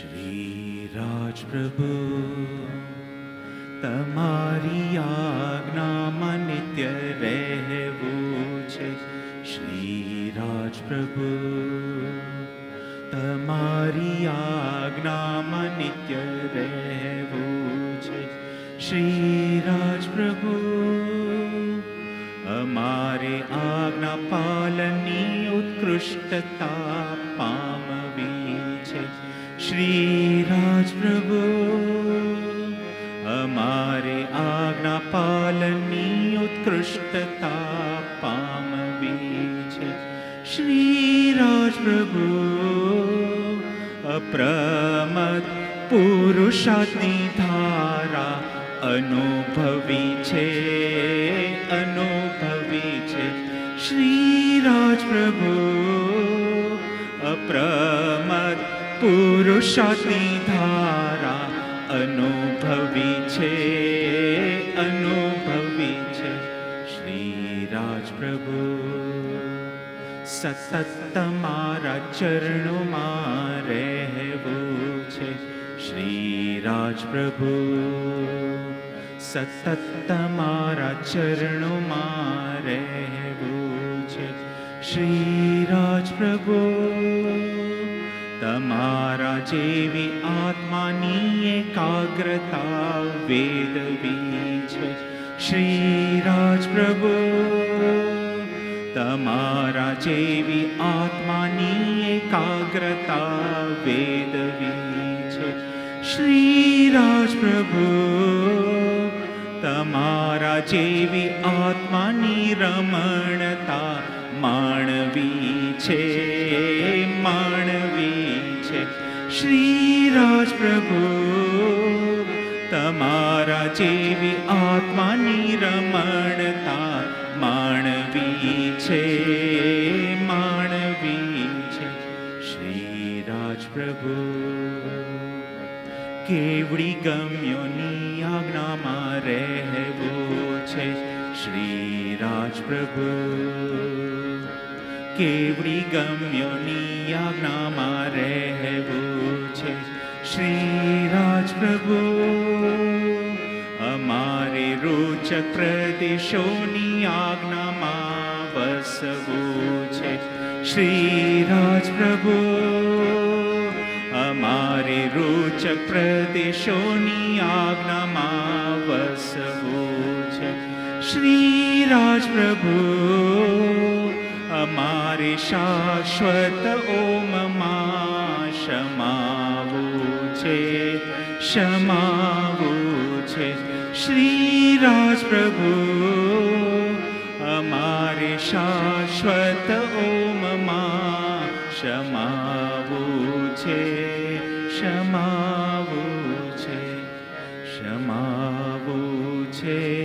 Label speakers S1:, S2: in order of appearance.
S1: શ્રી રાજ પ્રભુ તમારી આજ્ઞામાં નિત્ય રહેવું છે. શ્રી રાજ પ્રભુ તમારી આજ્ઞામાં નિત્ય રહેવું છે. શ્રી રાજ પ્રભુ અમારે આજ્ઞા પાલનની ઉત્કૃષ્ટતા પામવી છે. શ્રી રાજ પ્રભુ અમારે આજ્ઞા પાલનની ઉત્કૃષ્ટતા પામવી છે. શ્રી રાજ પ્રભુ અપ્રમદ પુરુષાર્થની ધારા અનુભવી છે, અનુભવી છે. શ્રી રાજ પ્રભુ અપ્રમદ પુરુષાર્થની ધારા અનુભવી છે, અનુભવી છે. શ્રી રાજ પ્રભુ સતત તમારા ચરણોમાં રહેવું છે. શ્રી રાજ પ્રભુ સતત તમારા ચરણોમાં રહેવું છે. શ્રી રાજ પ્રભુ તમારા જેવી આત્માની એકાગ્રતા વેદવી છે. શ્રી રાજ પ્રભુ તમારા જેવી આત્માની એકાગ્રતા વેદવી છે. શ્રી રાજ પ્રભુ તમારા જેવી આત્માની રમણતા માણવી છે, માણવી છે. શ્રી રાજ પ્રભુ તમારા જેવી આત્માની રમણતા માણવી છે, માણવી છે. શ્રી રાજ પ્રભુ કેવડી ગમ્યોની આજ્ઞામાં રહેવું છે. શ્રી રાજ પ્રભુ કેવડી ગમ્યોની આજ્ઞામાં રહેવું છે. શ્રી રાજ પ્રભુ અમારે રોચક પ્રદેશોની આજ્ઞામાં વસવું છે. શ્રી રાજ પ્રભુ અમારે રોચક પ્રદેશોની આજ્ઞામાં વસવું છે. શ્રી રાજ પ્રભુ અમારે શાશ્વત ઓમમાં શમાવું છે, શમાવું છે. શ્રી રાજ પ્રભુ અમારે શાશ્વત ઓમમાં શમાવું છે, શમાવું છે, શમાવું છે.